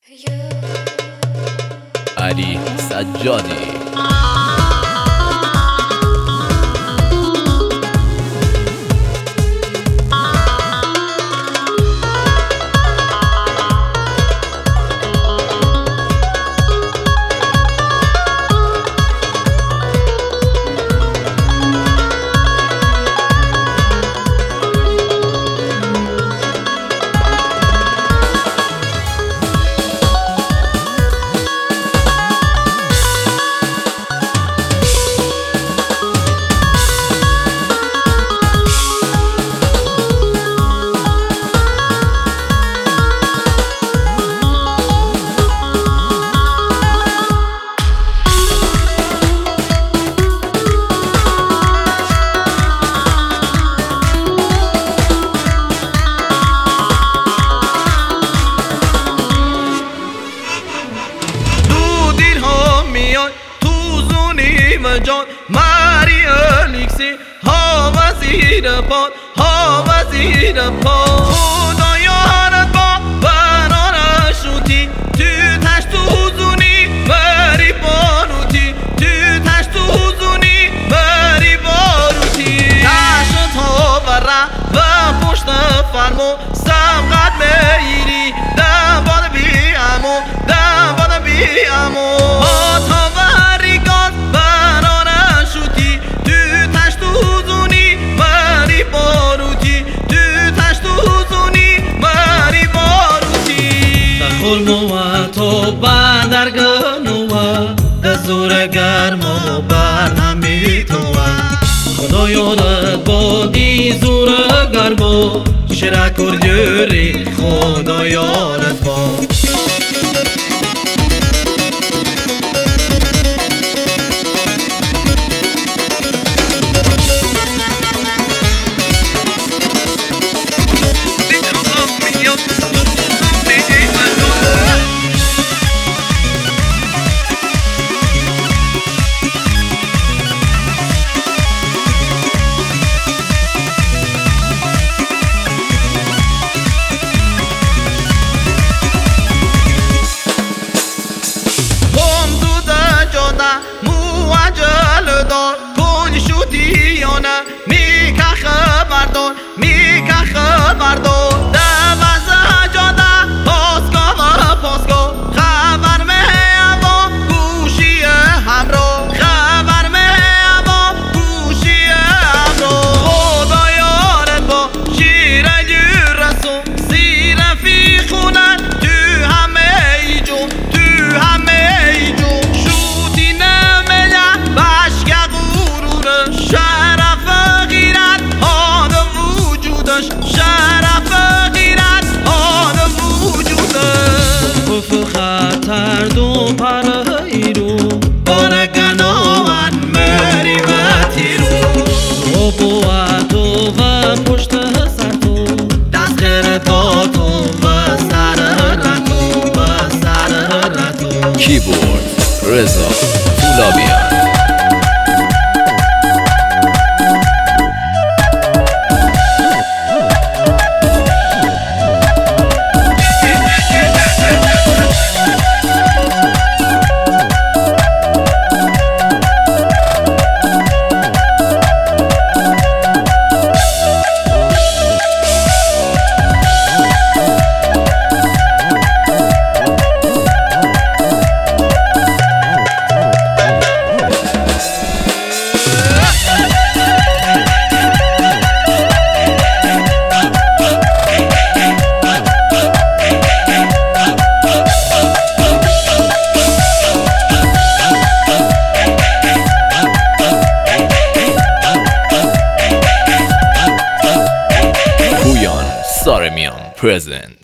علی سجادی. جان ماری الیکسی ها وزیر پاد ها وزیر پاد خدا یارت با برانه شوتی تو تشت حوزونی مری باروتی تو تشت حوزونی مری باروتی تشت ها وره و پشت فرمو سمقت میری دم باد بی امو دم باد بی امو خلمو تو بندرگنو دزور گرم و برنمی تو خدا یادت بادی زور گرم و شرکر جوری خدا یادت باد میکه خبردار میکه خبردار دوازه جاده پاسگاه و پاسگاه خبر میابا گوشی همراه خبر میابا گوشی همراه خدا یارت با شیر جورسون سیر فی خونت تو همه ای جون تو همه ای جون شوتی نمیله بشک غرور شرف شرف غیرت آن وجودش خطر دو پرهی رو بارگنان مریبتی رو قوتو و پشت سر تو دست خیرتاتو و سر رتو و سر رتو کیبورد رضا طولابیان. Sarımiyan present.